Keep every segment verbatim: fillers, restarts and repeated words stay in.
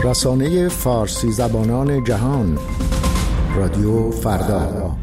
رسانه فارسی زبانان جهان، رادیو فردا.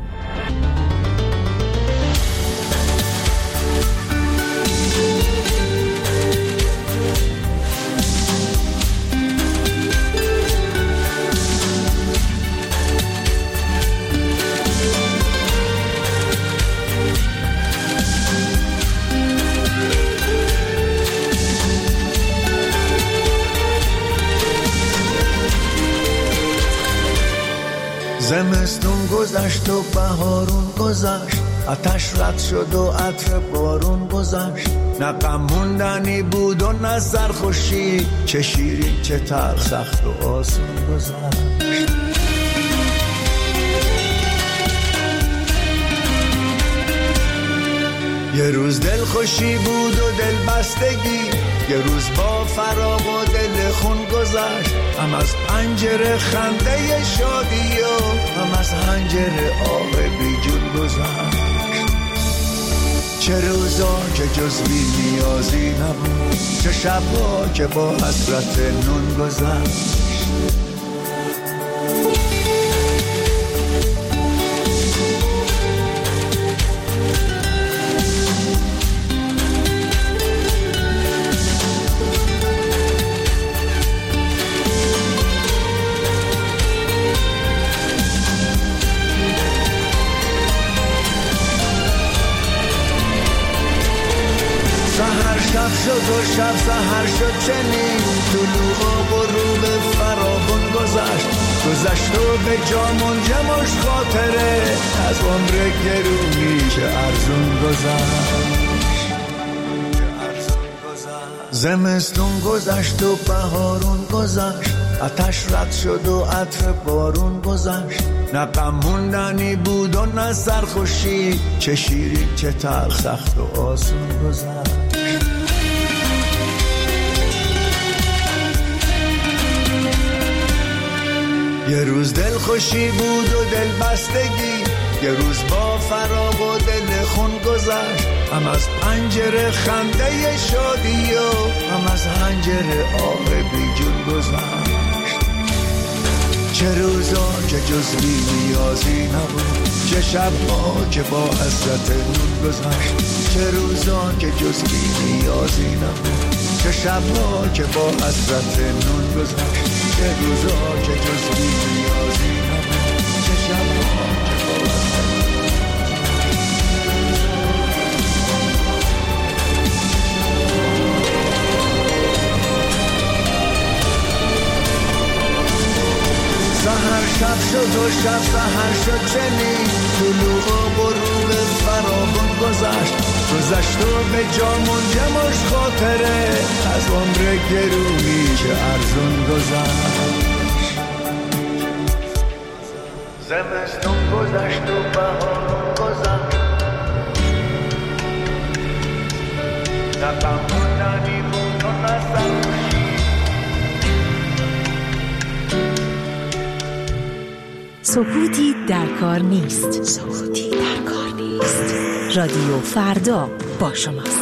زمستون گذشت و بهارون گذشت، آتش رد شد و عطر بارون گذشت. نه غم موندنی بود و نه سرخوشی، چه شیرین چه تلخ، سخت و آسون گذشت. یه روز دل خوشی بود و دل بستگی، یه روز با فراق و دل خون گذشت. هم از پنجره خنده شادی و هم از حنجره آب بی جون گذشت. چه روزا که جز بی نیازی نبود، چه شبا که با حسرت نون گذشت. شب شد و شب سحر شد چنین، طلوع و غروب فراغون گذشت. گذشت و به جا منجمش خاطره، از عمر گرونی چه ارزون گذشت. زمستون گذشت و بهارون گذشت، آتش رد شد و عطر بارون گذشت. نه غم موندنی بود و نه سرخوشی، چه شیرین چه تلخ، سخت و آسون گذشت. یه روز دل خوشی بود و دل بستگی، یه روز با فراق و دل خون گذشت. هم از پنجره خنده شادی و هم از حنجره آب بی جون گذشت. چه روزا که جز بی نیازی نبود، چه شبا که با حسرت نون گذشت. چه روزا که جز بی نیازی نبود، چه شبا که با حسرت نون گذشت. چه روزا که جز بی نیازی نبود، چه شبا که با حسرت سحر شب شد و شب سحر شد چنین، طلوع و غروب فراغون گذشت. گذشت و به جا منجمش خاطره، از عمر گرونی چه ارزون گذشت. زمستون گذشت و بهارون گذشت، نه غم موندنی بود و نه سرخوشی. سکوتی در کار نیست. سکوتی در کار نیست. رادیو فردا با شماست.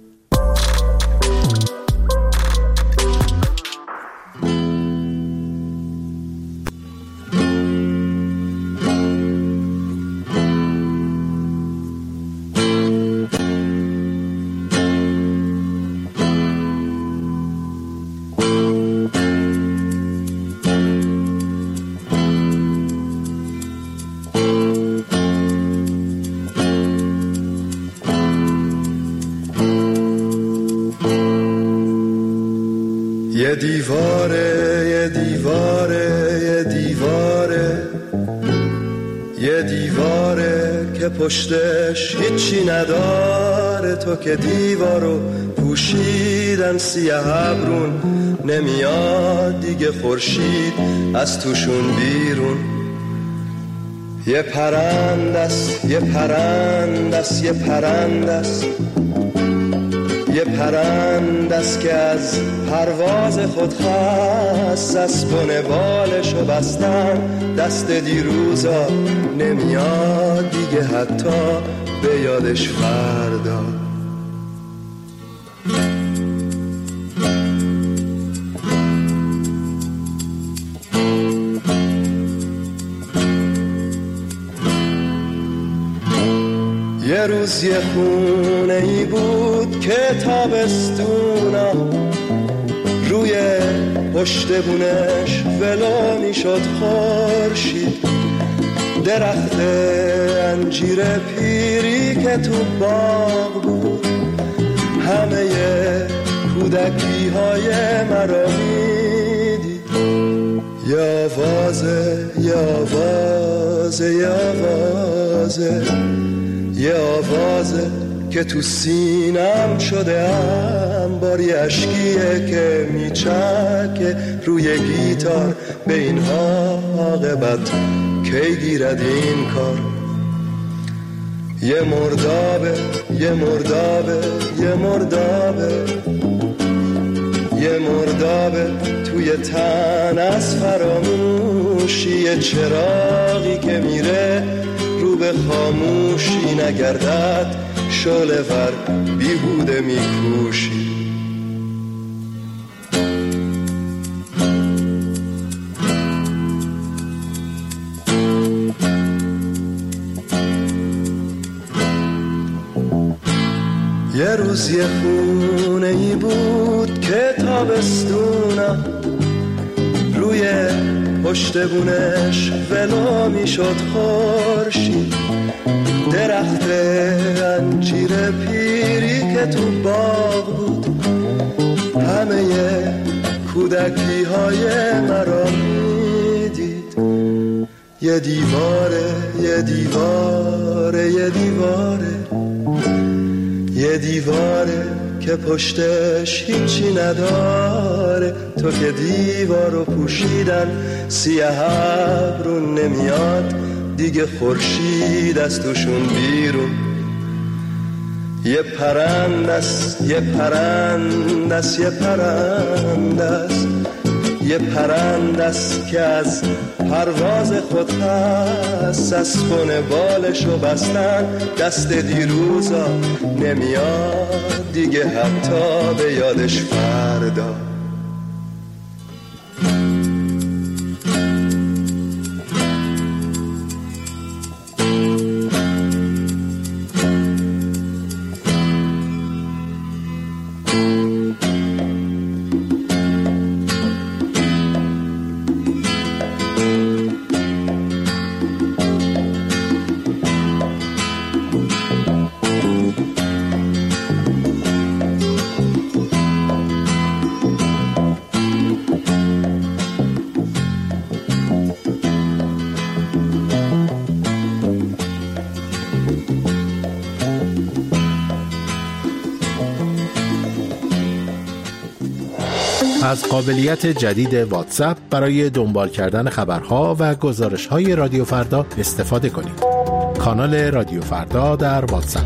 یه دیواره یه دیواره یه دیواره یه دیواره که پشتش هیچی نداره. تو که دیوارو پوشیدن سیاه ابرون، نمیاد دیگه خورشید از توشون بیرون. یه پرندست یه پرندست یه پرندست یه پرندست که از پرواز خود خست، از بن بالشو بستن دست دیروزا، نمیاد دیگه حتی به یادش فردا. یه روز یه خونه ای بود که تابستونا روی پشت بونش ولو میشد خورشید، درخت انجیر پیری که تو باغ بود همه کودکی های مرا میدید. یه آوازه یه آوازه یه آوازه یه آوازه که تو سینم شده انباری، اشکیه که میچکه روی گیتار به این عاقبت کی گیرد این کار. یه مردابه یه مردابه یه مردابه یه مردابه توی تن از فراموشی، یه چراغی که میره رو به خاموشی، نگردد شعله ور بیهوده میکوشی. یه روز یه خونه ای بود که تابستونا روی پشت بونش ولو میشد خورشید، درخت انجیر پیری که تو باغ بود همه کودکی های مرا میدید. یه دیواره یه دیواره یه دیواره یه دیواره که پشتش هیچی نداره، تو که دیوارو پوشیدن سیاه ابرون نمیاد دیگه خورشید از توشون بیرون. یه پرندست یه پرندست یه پرندست یه پرندست که از پرواز خود هست، از خونه بالشو بستن دست دیروزا نمیاد دیگه حتی به یادش فردا. از قابلیت جدید واتساپ برای دنبال کردن خبرها و گزارش‌های رادیو فردا استفاده کنید. کانال رادیو فردا در واتساپ.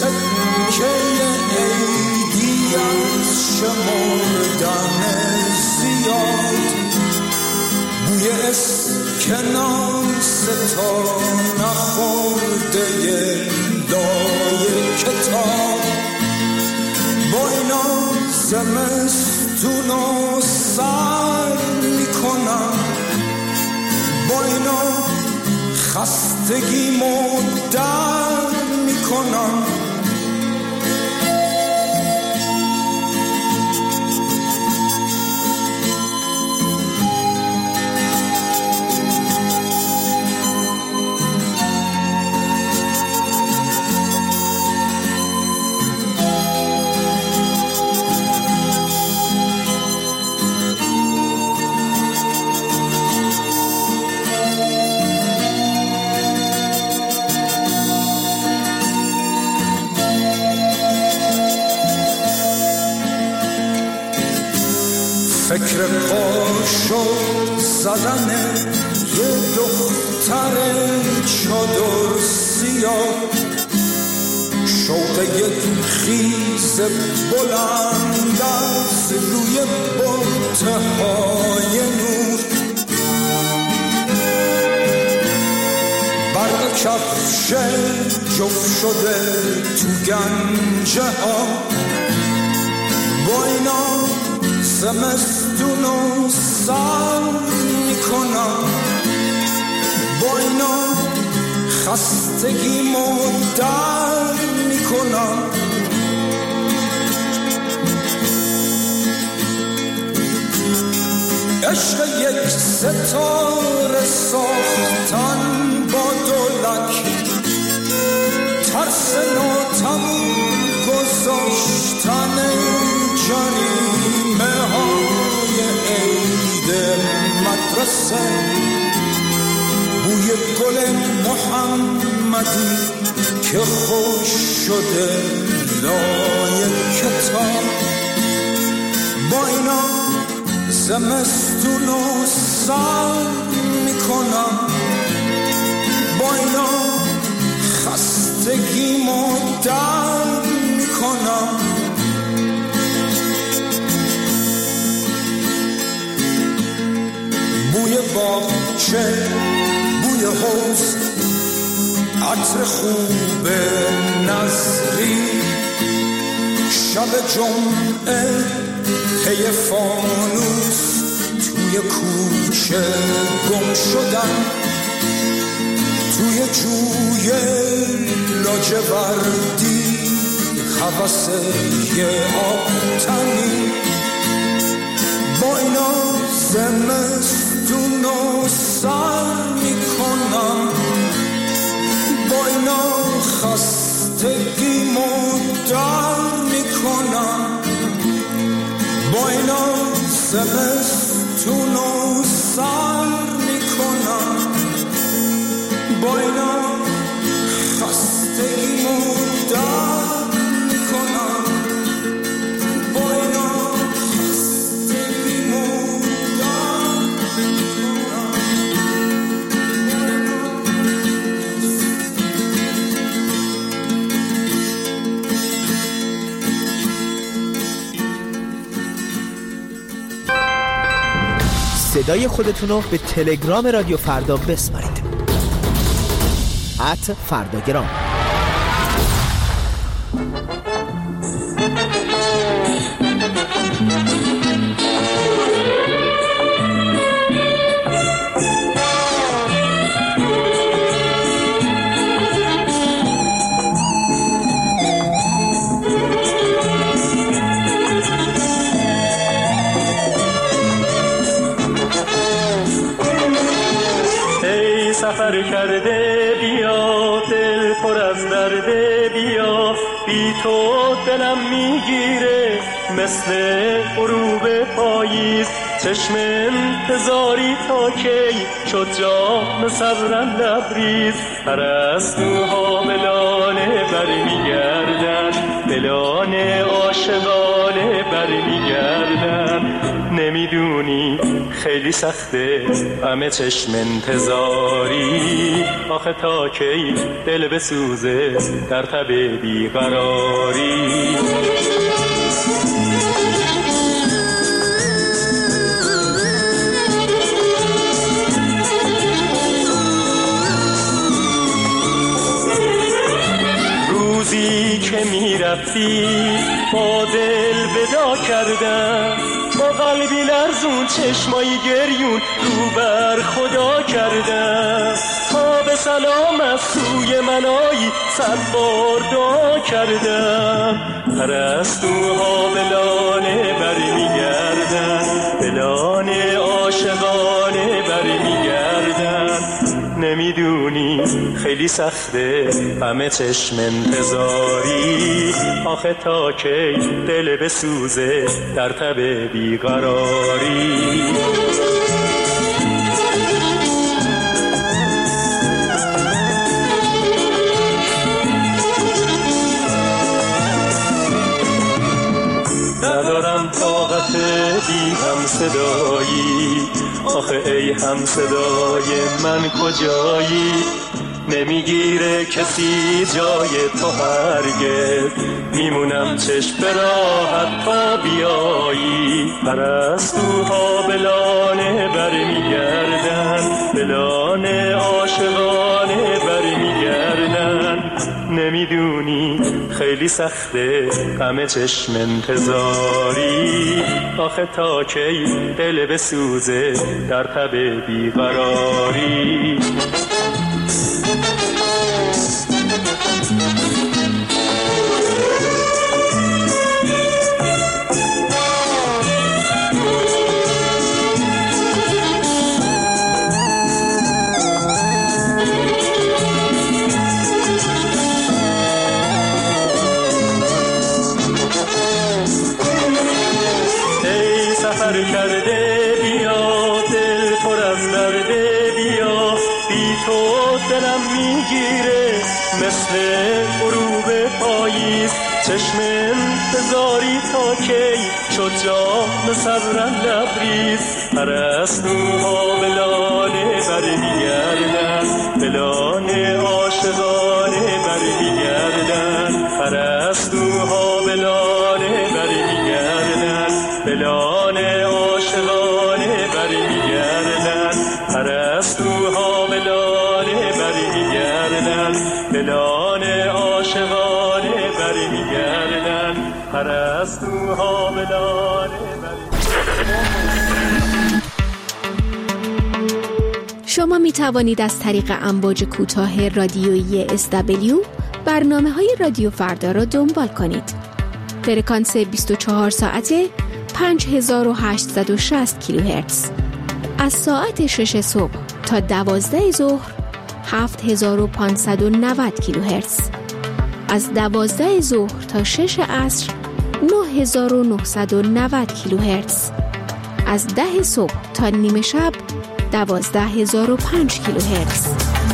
شمردن اسکناس تا نخورده لای کتاب، با اینا زمستونو سر میکنم، با اینا خستگیمو در میکنم. فکر پاشو زدن یه دختر چادر سیاه، شوق یک خیز بلند از روی بطهای نور، برق کفش جفت شده تو گنجه ها، با اینا زمستونو سر میکنم، با اینا خستگیمو در میکنم. عشق یک ستاره ساختن با دولک، ترس ناتموم گذاشتن جریمه های عید مدرسه، بوی گل محمدی که خوش شده لای کتاب، با اینا زمستونو سر میکنم، با اینا خستگیمو در میکنم. بوی باغچه، بوی حوض، عطر خوب نظری، شب جمعه پی فانوس توی کوچه گم شدن، توی جوی لاجوردی هوس یه آبتنی، با اینا زمستونو سر میکنم، با اینا خستگیمو در میکنم، با اینا زمستونو سر میکنم، با اینا خستگیمو در میکنم، با اینا خستگیمو در میکنم. صدای خودتونو به تلگرام رادیو فردا بسپارید. ات فرداگرام. سفر کرده بیا، دل پر از درده بیا، بی تو دلم میگیره مثل غروب پاییز، چشم انتظاری تا کی شد جام صبرم لبریز، پرستوها ملانه برمیگردن، ملانه عاشقانه برمیگردن، نمیدونی خیلی سخته همه چشم انتظاری، آخه تا کی دل بسوزه در تب بیقراری. روزی که میرفتی با دل ودا کردم، با قلبی لرزون چشمایی گریون رو بر خدا کردم، تا به سلام از سوی من آیی صد بار دعا کردم. پرستوها به لانه بر میگردن، به لانه عاشقانه بر میگردن. نمیدونی خیلی سخته همه چشم انتظاری، آخه تا کی دل بسوزه در تب بیقراری. ندارم طاقت بی هم صدایی، آخه ای هم صدای من کجایی؟ نمیگیره کسی جای تو هرگز، میمونم چشم به راحت تا بیایی. پرستوها به لانه بر میگردن، به لانه عاشقانه بر میگردن. نمیدونی خیلی سخته همه چشم انتظاری، آخه تا کی دل بسوزه در تب بیقراری. سفر کرده بیا، دل پر از درده بیا، بی تو دلم میگیره مثل غروب پاییز. چشم انتظاری تا کی شد جام سرم لبریز. پرستوها به لانه بر میگردن، به لانه عاشقانه بر میگردن. پرستوها به لانه بر میگردن، به لانه عاشقانه بر میگردن. پرستوها به لانه بر میگردن، به لانه عاشقانه بر میگردن. پرستوها به لانه بر میگردن. شما می توانید از طریق امواج کوتاه رادیویی اس دبلیو برنامه‌های رادیو فردا را دنبال کنید. فرکانس بیست و چهار ساعته پنج هزار و هشتصد و شصت کیلوهرتز. از ساعت شش صبح تا دوازده ظهر هفت هزار و پانصد و نود کیلوهرتز. از دوازده ظهر تا شش عصر نه هزار و نهصد و نود کیلوهرتز. از ده صبح تا نیمه شب دوازده هزار و پنج کیلوهرتز.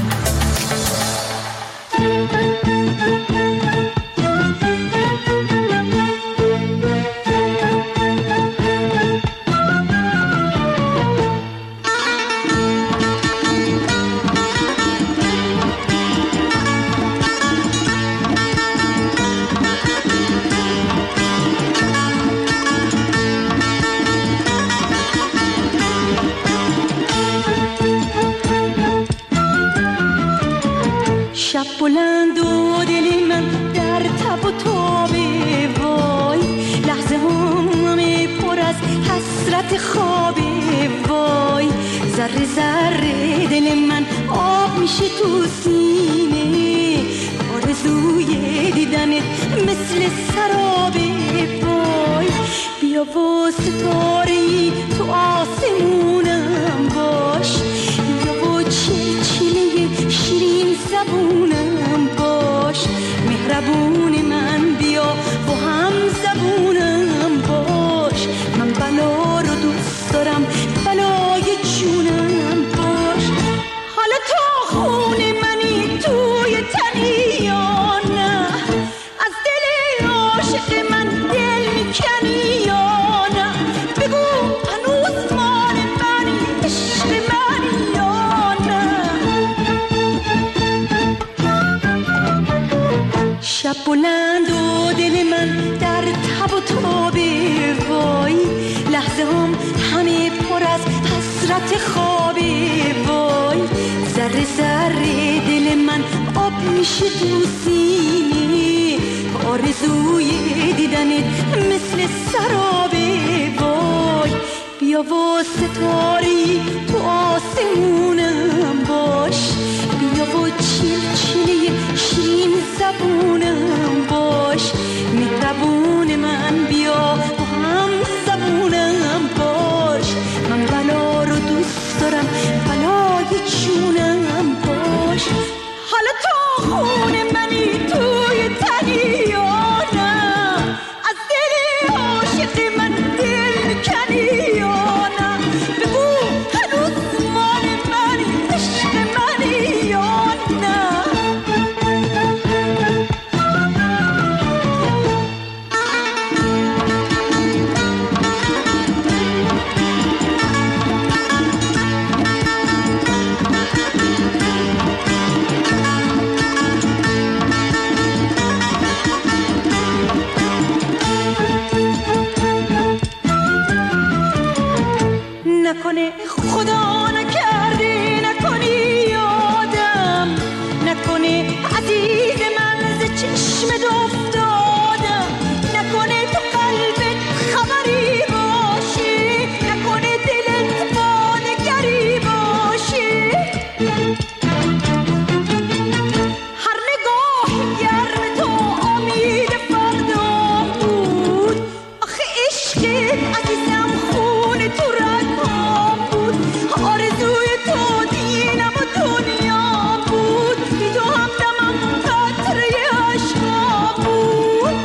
شب بلند و دل من در تب و تابه، وای لحظه همه پر از حسرت خوابه، وای ذره ذره دل من آب میشه تو سینه، آرزوی دیدنت مثل سرابه، وای بیا و ستاره‌ای تو آسمونم باش، بیا و چلچله شیرین زبونم باش، مهربون من بیا و هم زبونم باش، من بلا رو دوست دارم بلای جونم باش. حالا تا خون منی توی تنی یا نه، از دل عاشق من دل میکنی یا نه، بگو هنوز مال منی عشق منی یا نه. شب بلند و دل من در تب و تابه، وای لحظه هم همه پر از حسرت خوابه، وای ذره ذره دل من آب میشه تو سینه، آرزوی دیدنت مثل سرابه. وای بیا و ستاری تو آسمونم باش، بیا و چیل چیله شیرین زبونم باش. مهربون من بیا و هم زبونم باش. من بلا رو دوست دارم، بلای جونم باش. حالا تا خون منی توی تنی یا نه، از دل عاشق من دل میکنی یا نه. بگو هنوز مال منی، عشق منی یا نه. نکنه خدا نکرده، نکنی یادم، نکنه عزیز من ز چشمت افتادم، نکنه تو قلبت خبری باشه، نکنه دلت با نگری باشه. هر نگاه گرم تو امید فردا بود. آخه عشقت عزیزم خون تو رگام بود. آرزوی تو دینم و دنیا بود. بی تو همدمم قطره عشقا بود.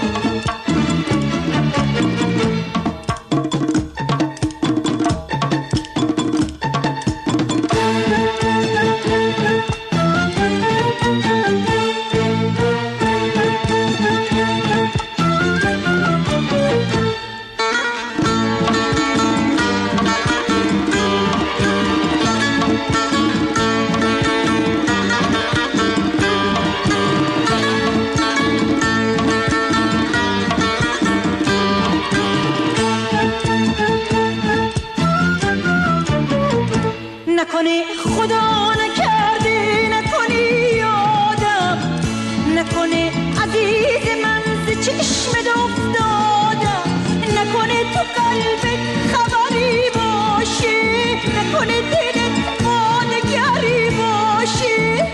نکنه خدا نکرده، نکنی یادم، نکنه عزیز من ز چشمت افتادم، نکنه تو قلبت خبری باشه، نکنه دلت با نگری باشه.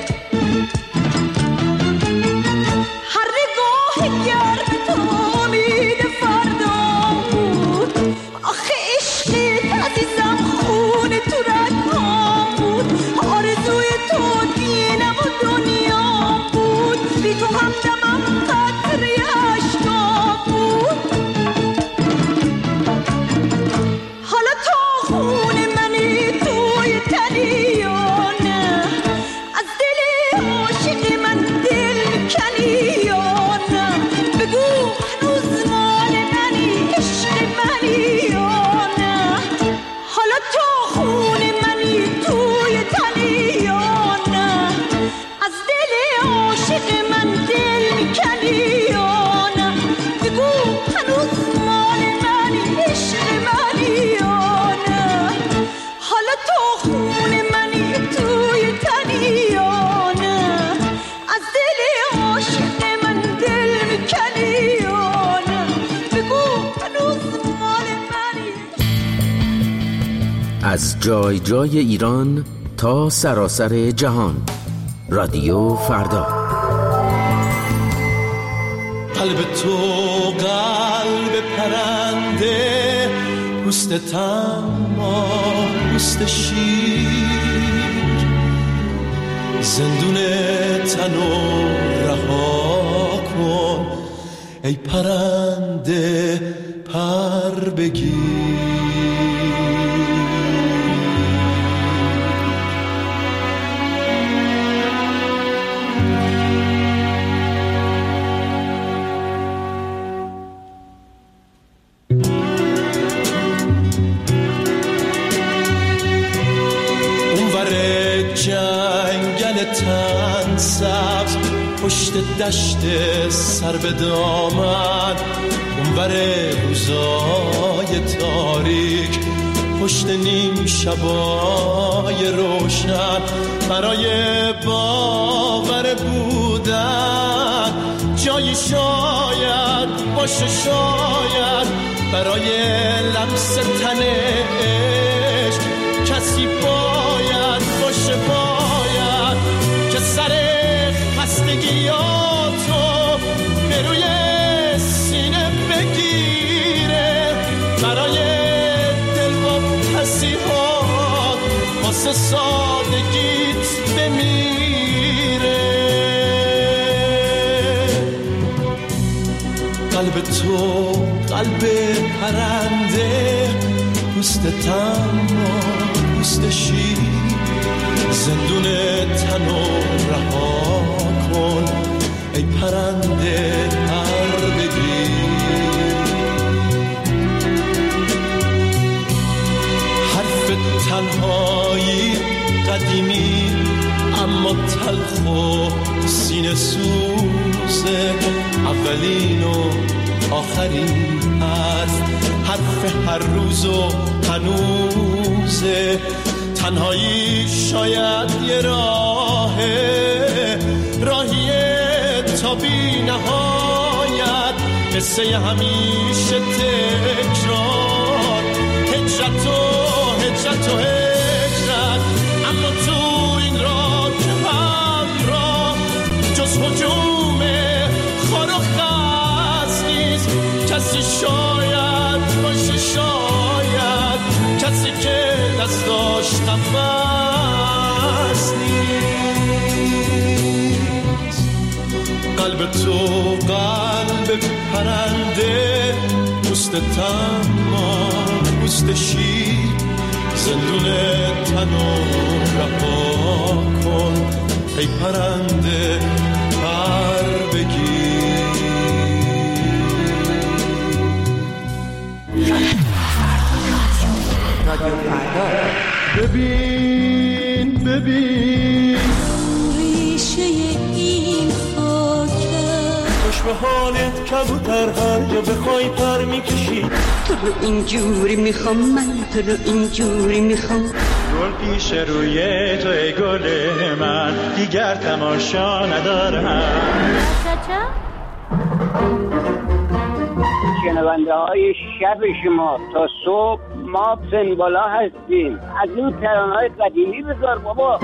هر نگاه گرم تو امید فردا بود. آخه عشقت عزیزم خون تو رگام بود. آرزوی تو دینم و دنیا بود. بی تو همدمم قطره عشقا بود. حالا تا خون منی توی تنی یا نه، از دل عاشق من دل میکنی یا نه. بگو هنوز مال منی، عشق منی یا نه. حالا تا خون منی توی تنی یا نه، از دل عاشق من دل میکنی یا نه. بگو هنوز مال منی، عشق منی یا نه. حالا تا خون منی توی تنی یا نه، از دل عاشق من دل میکنی یا نه. بگو هنوز مال منی. از جای جای ایران تا سراسر جهان، رادیو فردا. قلب تو قلب پرنده، پوست تما پوست شیر، زندون تنو رها کن ای پرنده پر بگیر. جنگل تن سبز پشت دشت سر به دامن، اونور روزای تاریک پشت نیم شبای روشن، برای باور بودن جای تنهایی شاید باشه، شاید برای لمس تنش کسی باید باشه، باید که سر خستگیاتو به روی سینه بگیره، برای دل و پسیحات واسه سادگیت بمیره. قلب تو قلب پرنده، پوست تما پوست شیر، زندون تنو رها کن ای پرنده پر بگیر. حرف تنهایی قدیمی اما تلخ و سینه سوزه، اولین و آخرین حرف، حرف هر روز و هنوزه. تنهایی شاید یه راهه، راهیه تا بی نهایت، قصه همیشه تکرار، هجرت و هجرت و هجرت. اما تو این راه همراه جز هجوم خار و خس نیست، کسی شاید باشه، شاید کسی که دست داشت نفس نیست. قلب تو قلب پرنده، پوست تما پوست شیر، زندون تنو رها کن ای پرنده پر بگیر. رادیو فردا. ببین ببین ریشه این خاکه، خوش به حالت کبوتر، هر جا بخوای پر میکشی. تو رو اینجوری میخوام، من تو رو اینجوری میخوام. گل پیش روی تو ای گل من، دیگر تماشا ندارم. شنونده های شب شما تا صبح ما سنبالا هستیم. از این ترانه‌های قدیمی بذار بابا.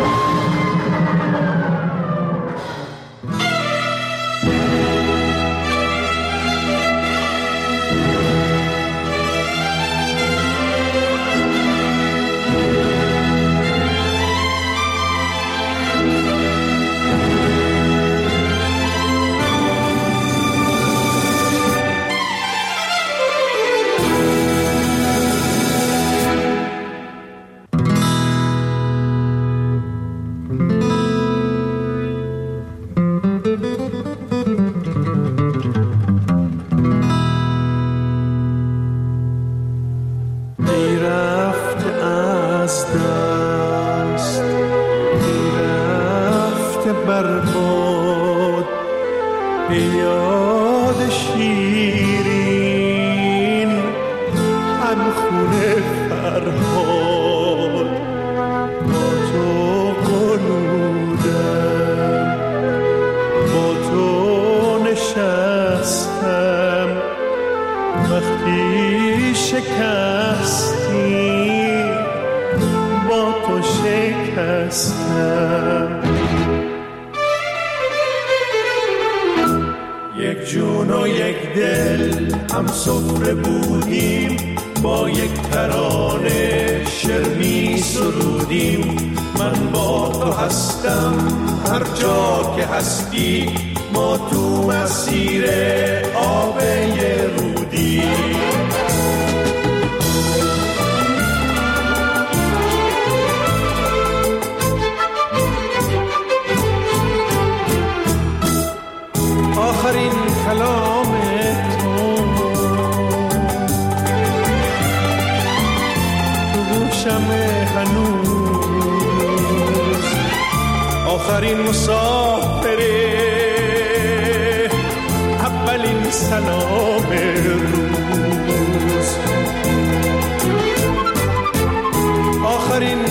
آخرین مسافره، اولین سلام روز، آخرین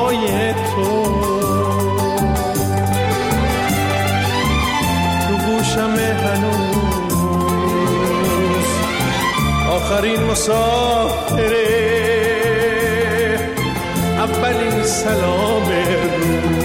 صدای تو تو گوش شمع هنوز آخرین مسافره اولین سلام روز.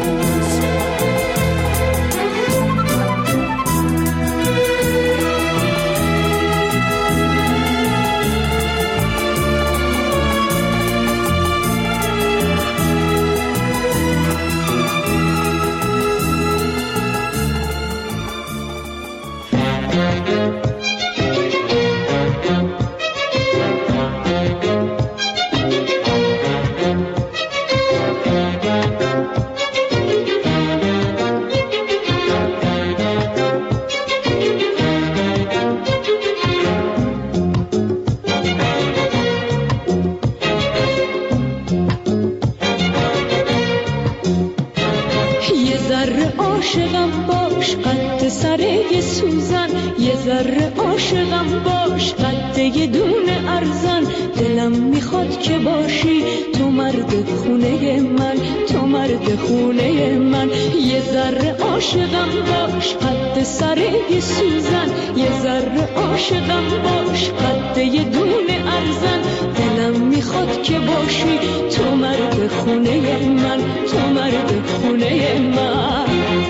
عاشقم باش قد یه دونه ارزن دلم میخواد که باشی تو مرد خونه من تو مرد خونه من یه ذره عاشقم باش قد سر یه سوزن یه ذره عاشقم باش قد یه دونه ارزن دلم میخواد که باشی تو مرد خونه من تو مرد خونه من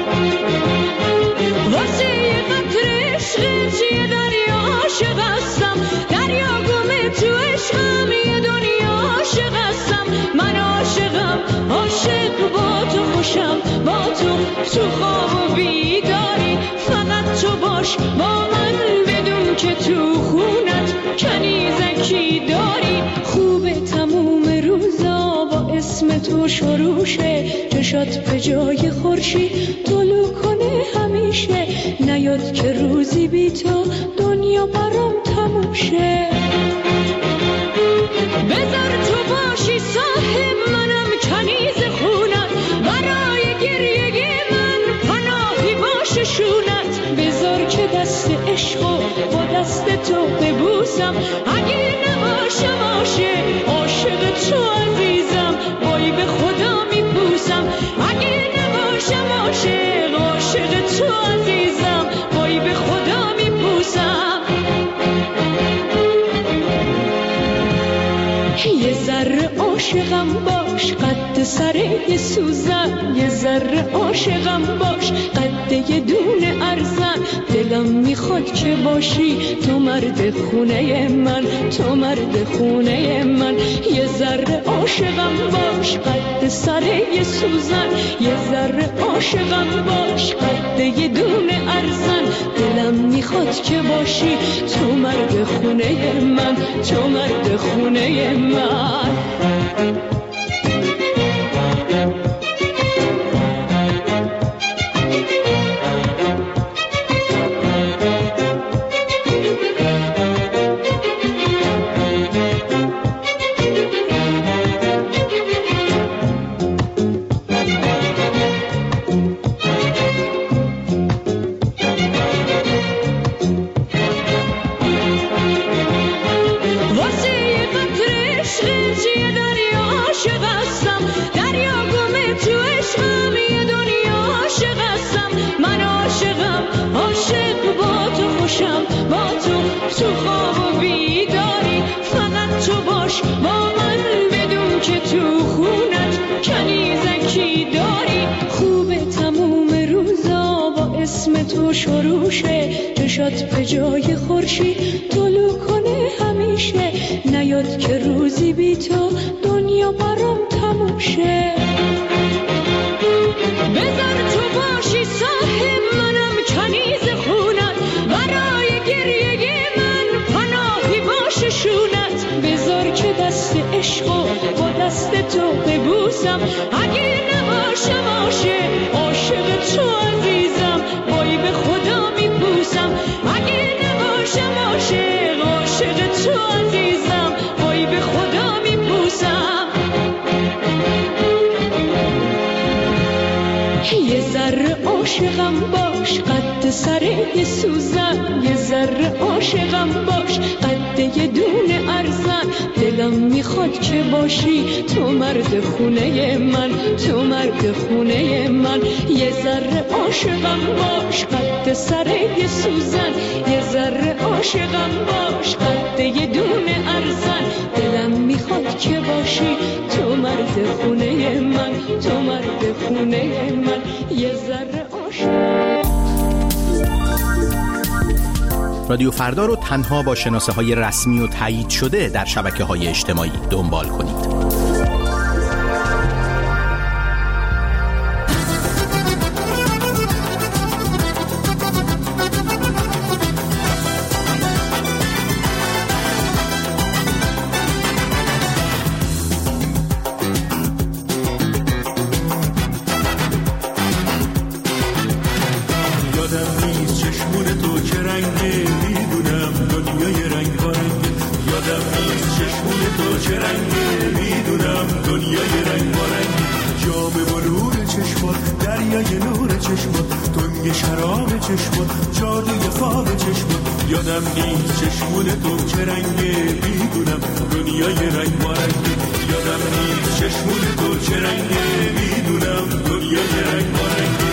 واسه یه قطر عشقت یه دریا عاشق هستم دریا گمه تو عشقم یه دنیا عاشق هستم من عاشقم عاشق با تو خوشم با تو تو خواب و بیداری فقط تو باش با من بدون که تو خونت کنیزکی داری خوبه تموم روزا با اسم تو شروع شه چشات به جای خورشید طلوع کنه همیشه نیاد که روزی بی تو دنیا برام تموم شه بذار تو باشی صاحب منم کنیز خونت برای گریه من پناهی باشه شونت بذار که دست عشقو با دست تو ببوسم اگه نباشم عاشق عاشق تو عزیزم وای به خدا میپوسم اگه نباشم عاشق عاشق تو عزیزم وای به خدا میپوسم یه ذره عاشقم باش قد سر یه سوزن یه ذره عاشقم باش قد یه دونه ارزن دلم میخواد که باشی تو مرد خونه من تو مرد خونه من یه ذره عاشقم باش قد سر یه سوزن یه ذره عاشقم باش قد یه دونه ارزن دلم میخواد که باشی تو مرد خونه من تو مرد خونه من تو شروع شه چشات به جای خورشید طلوع کنه همیشه نیاد که روزی بی تو دنیا برام تموم شه بذار تو باشی صاحب منم کنیز خونت برای گریه من پناهی باشه شونت بذار که دست عشقو با دست تو ببوسم اگه نباشم عاشق عاشق تو عزیزم وای به خدا میپوسم اگه نباشم عاشق عاشق تو عزیزم وای به خدا میپوسم یه ذره عاشقم باش قد سر یه سوزن یه ذره عاشقم باش قد یه دونه ارزن دلم میخواد که باشی تو مرد خونه من تو مرد خونه من یه ذره عاشقم باش قد خاک سر یه سوزن، یه ذره عاشقم باش قد یه دونه ارزن. دلم میخواد که باشی تو مرد خونه من، تو مرد خونه من، یه ذره عاشق. رادیو فردا رو تنها با شناسه های رسمی و تایید شده در شبکه های اجتماعی دنبال کنید. یادم نیست چشمون تو چه رنگه، میدونم دنیای رنگ بارنگه. یادم نیست چشمون تو چه رنگه، میدونم دنیای رنگ بارنگه.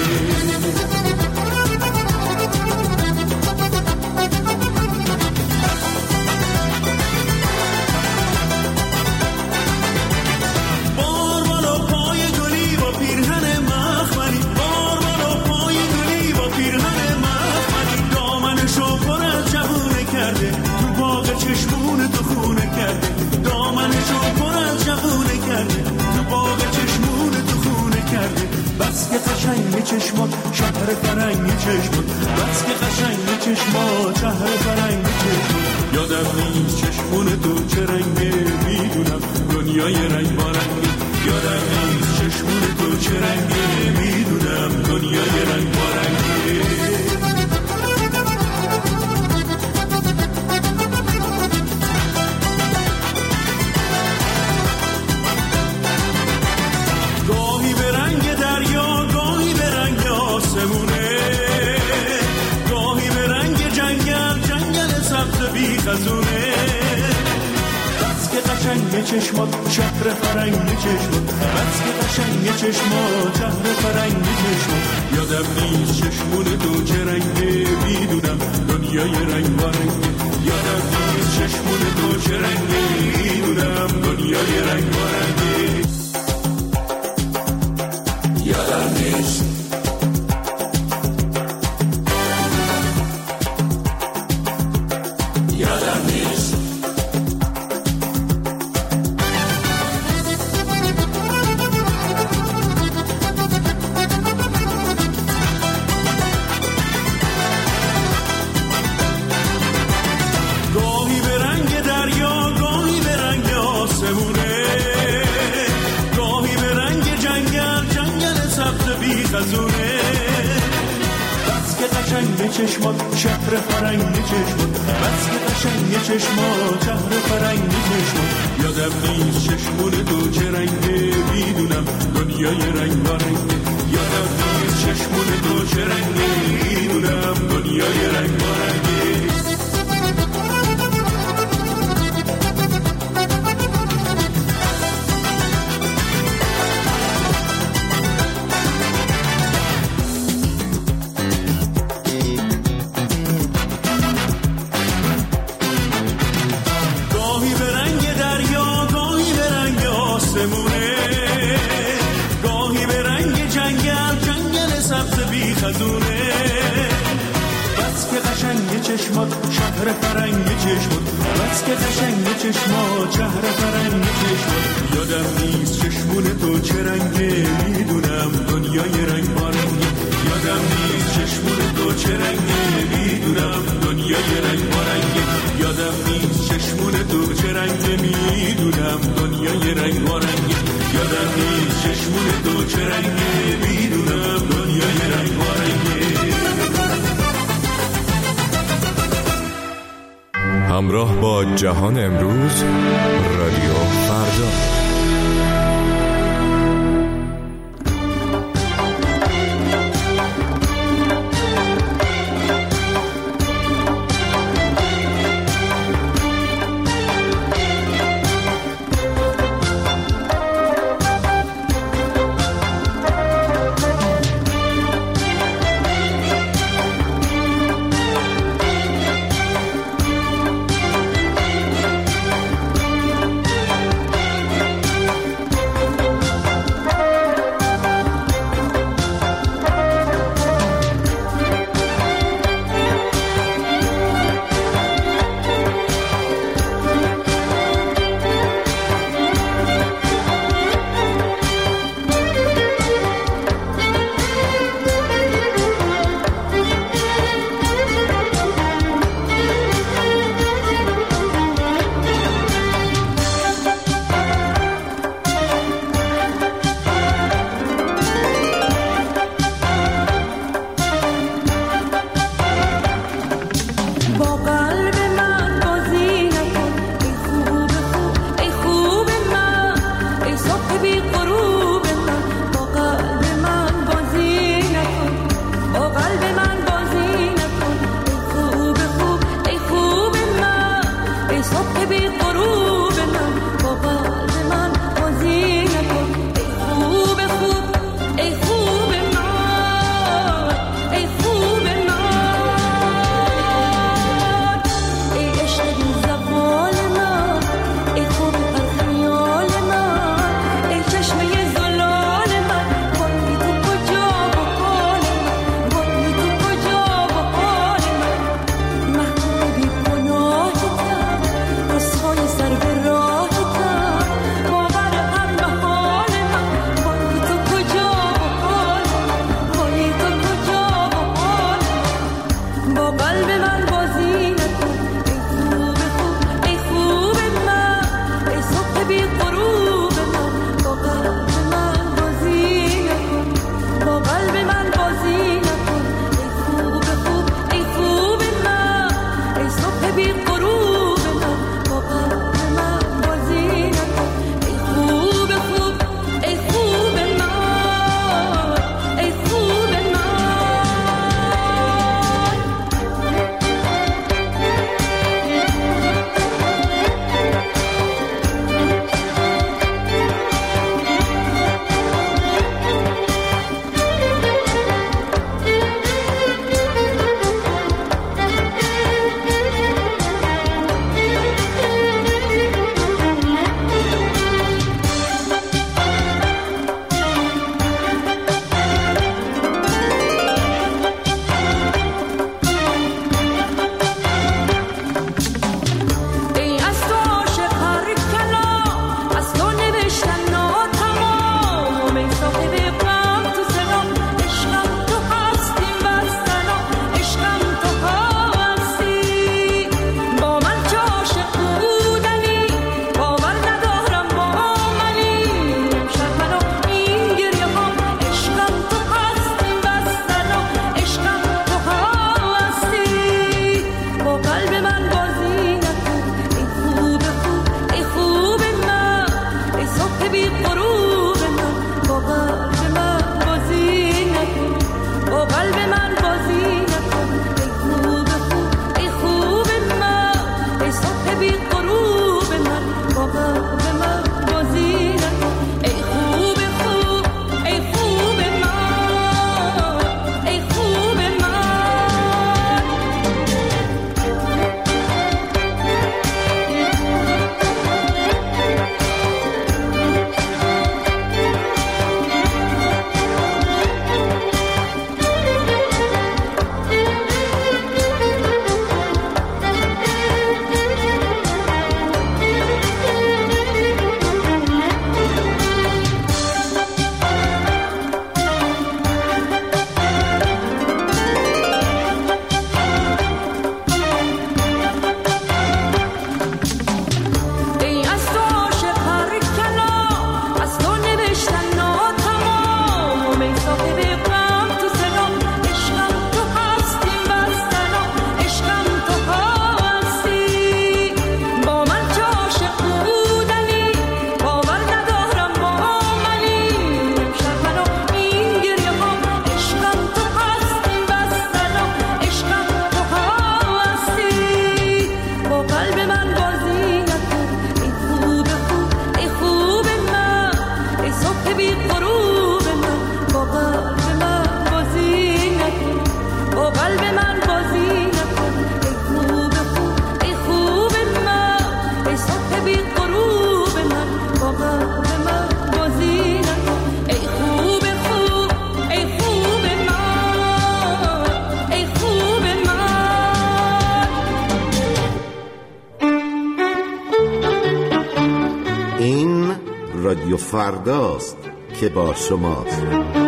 چشمات شهر فرنگی چشمات، بس که قشنگی چشمات شهر فرنگی چشمات. یادم نیست چشمون تو چه رنگه، میدونم دنیای رنگ بارنگه. یادم نیست چشمون تو چه رنگه، میدونم دنیای رنگ بارنگه. خزونه بس که قشنگ چشمات شهر فرنگی چشمات، بس که قشنگ چشمات شهر فرنگی چشمات. یادم نیست چشمون تو چه رنگه، میدونم دنیای رنگ بارنگه. یادم نیست چشمون تو چه رنگه، میدونم دنیای رنگ بارنگه. یادم نیست چشمات شهر فرنگی چشمات، بس که قشنگ چشمات شهر فرنگی چشمات. یادم نیست چشمون تو چه رنگه، میدونم دنیای رنگ بارنگه. یادم نیست چشمون تو چه رنگه، میدونم دنیای رنگ بارنگه. شهر فرنگی چشمات، بس که قشنگ چشمات شهر فرنگی چشمات. یادم نیست چشمون تو چه رنگه، میدونم دنیای رنگ بارنگه. یادم نیست چشمون تو چه رنگه، میدونم دنیای رنگ بارنگه. یادم نیست چشمون تو چه رنگه، میدونم دنیای رنگ بارنگه. یادم نیست چشمون تو چه رنگه، میدونم دنیای رنگ بارنگه. همراه با جهان امروز، رادیو فردا. با قلب من بازی نکن ای خوب خوب ای خوب من ای صبح بی غروب من با قلب من بازی نکن با قلب من بازی نکن ای خوب خوب ای خوب من ای صبح بی غروب من با قلب من بازی نکن ای خوب خوب ای خوب من ای خوب من رادیو فرداست که با شماست.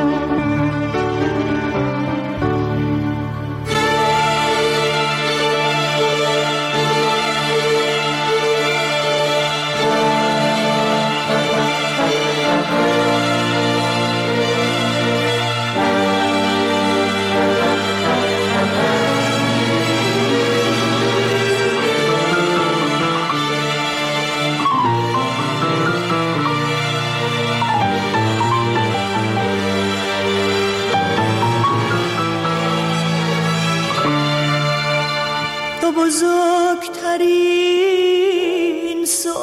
بزرگترین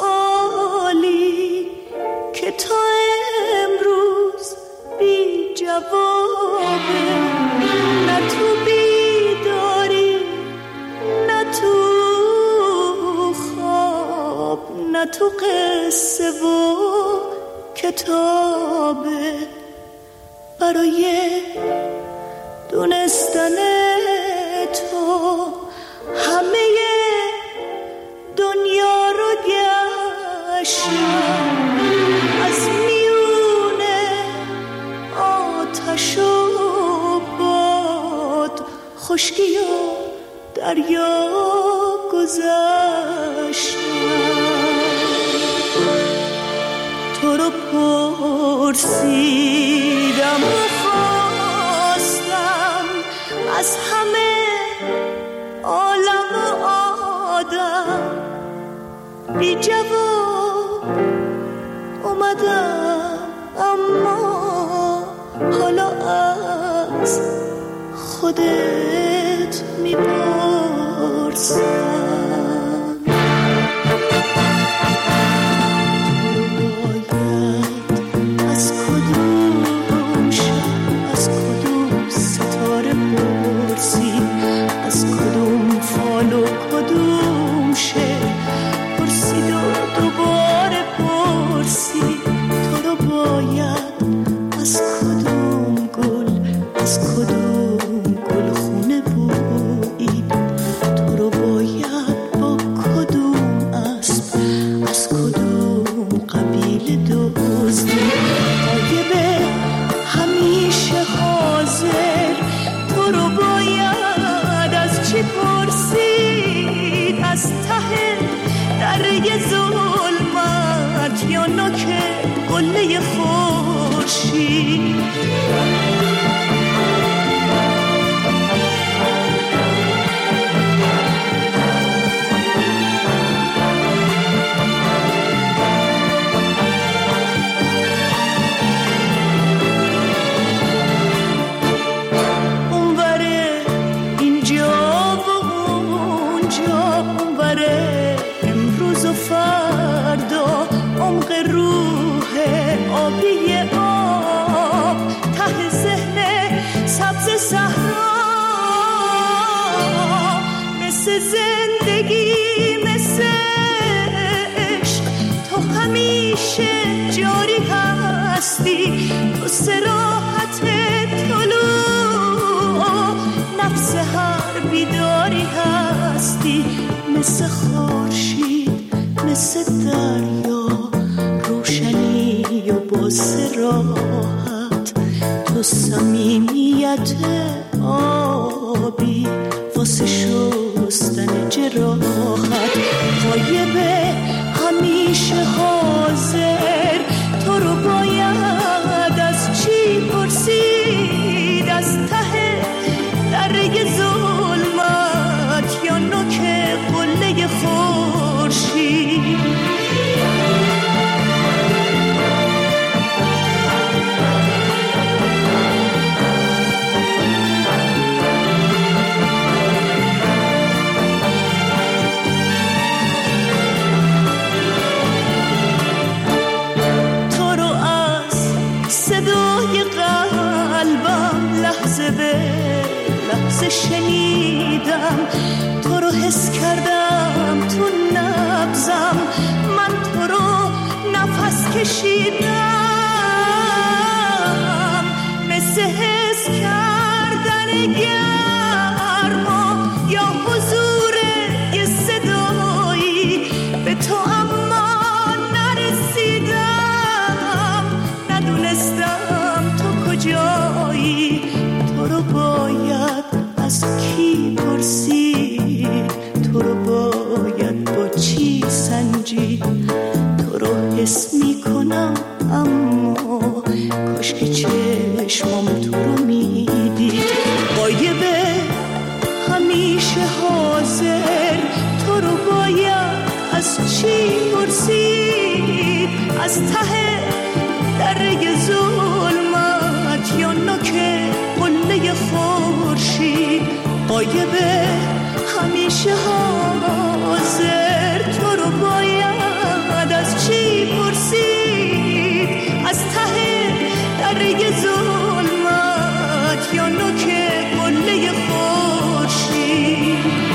سوالی که تا امروز بی جوابه، نه تو بیداری نه تو خواب نه تو قصه و کتابه. برای دونستن تو همه دنیا رو گشتم، از میونه آتش و باد، خشکی و دریا گذشتم، تو رو پرسیدم و خواستم از همه عالم و آدم، بی جواب اومدم اما حالا از خودت میپرسم، از کدوم شب از کدوم ستاره پرسی، از کدوم فال و کدوم شعر پرسید و دوباره پرسی، تو رو باید از کدوم گل از کدوم گل خونه بویید، تو رو باید با کدوم اسب از کدوم قبیله دزدید، غایبه همیشه حاضر، تو رو باید از چی پرسید، از ته دره ظلمت یا نوک قله خورشید. فردا عمق روح آبی آب، ته ذهن سبز صحرا، مثل زندگی مثل عشق تو همیشه جاری هستی، تو صراحت طلوع نفس هر بیداری هستی، مثل خورشید مثل دریا روشنی و با صراحت، تو صمیمیت آبی واسه شستن جراحت، غایبه همیشه حاضر، تو رو باید از چی پرسید، از ته دره ظلمت یا نوک قله خورشید. تو رو از صدای قلبم لحظه به لحظه شنیدم، تو رو حس کردم تو نبضم، من تو رو نفس کشیدم، مثل حس کردن گرما یا حضور یه صدایی به تو، اما نرسیدم، ندونستم تو کجایی، تو رو باید از کی پرسید، تو رو باید با چی سنجید، تو رو حس میکنم اما کاش که چشمم تو رو میدید، غایبه همیشه حاضر، تو رو باید از چی پرسید، از ته دره ظلمت یا نوک قله خورشید، غایبه همیشه حاضر، تو رو باید از چی پرسید، از ته دره ظلمت یا نوک قله خورشید.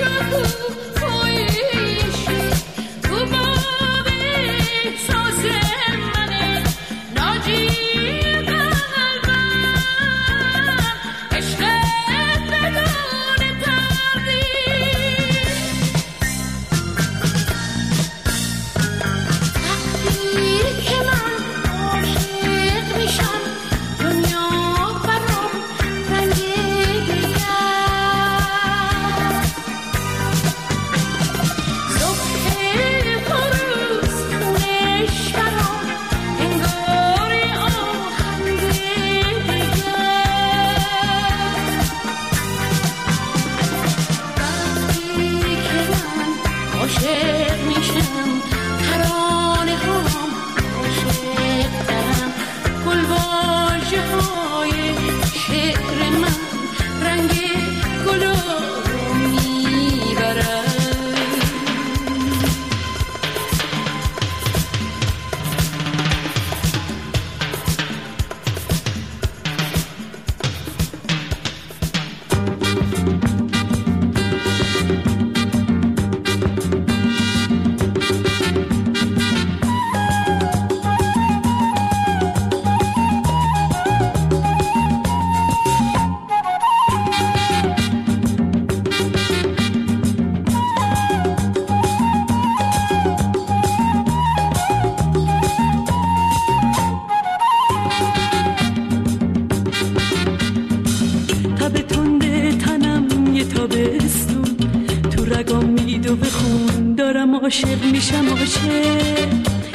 عاشق میشم عاشق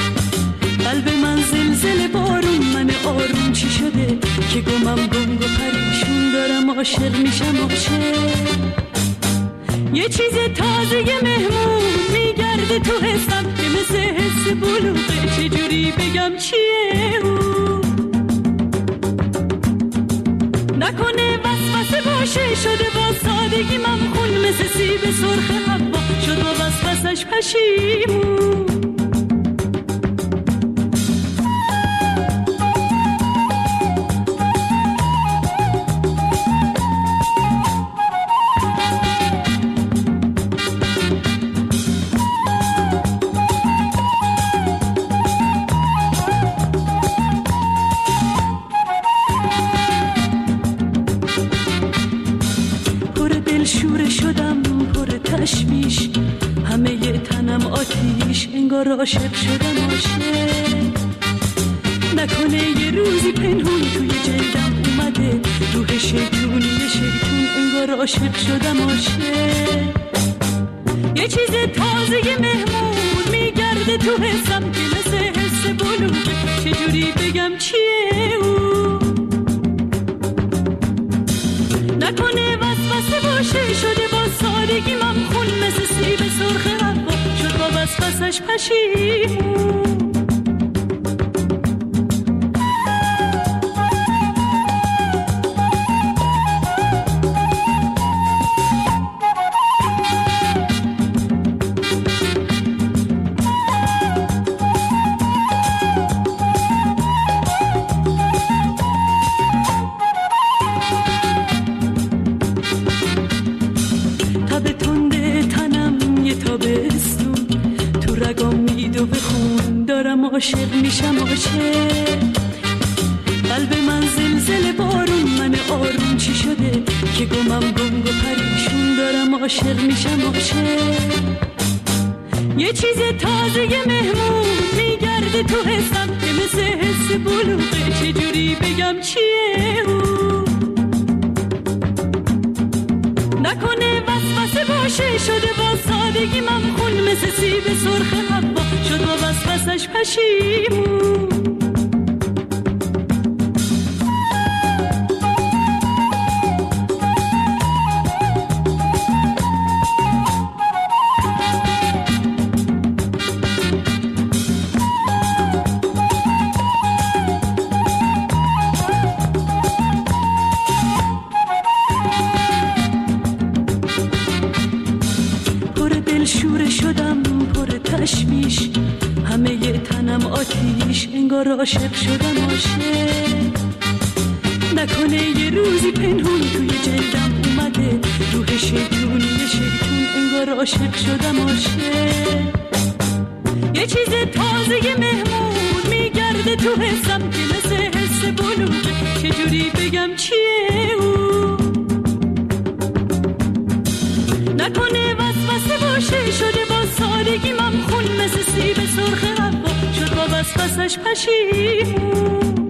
قلب من زلزله بارون من آروم چی شده که گمم گنگ و پریشون دارم عاشق میشم عاشق یه چیز تازه مهمون میگرده تو حسم که مثل حس بلوغه چجوری بگم چیه اون نکنه وسوسه باشه شده با سادگی ممخون مثل سیب سرخ حبا شد با وسوسش پشیمون عاشق شدم عاشق نکنه یه روزی پنهون توی جلدم اومده روح شیطونی شیطون انگار عاشق شدم عاشق یه چیز تازه مهمون میگرده تو حسم که مثل حس بلوغه چجوری بگم چیه اون نکنه وسوسه باشه شده با سادگی ممخون مثل سیب سرخ حبا شد با وسوسش پشیمون عاشق میشم عاشق قلب من زلزله بارون من آروم چی شده که گمم گنگ و پریشون دارم عاشق میشم عاشق یه چیز تازه مهمون میگرده تو حسم که مثل حس بلوغه چجوری بگم چیه اون نکنه وسوسه باشه شده با سادگی ممخون مثل سیب سرخ حبا شد با وسوسش پشیمون عاشق شدم عاشق نکنه یه روزی پنهون توی جلدم اومده روح شیطونی شیطون انگار عاشق شدم عاشق. یه چیز تازه مهمون میگرده تو حسم که مثل حس بلوغه، چجوری بگم چیه او؟ نکنه وسوسه باشه شده با سادگی ممخون مثل سیب سرخ حوا، شد با وسوسش پشیمون.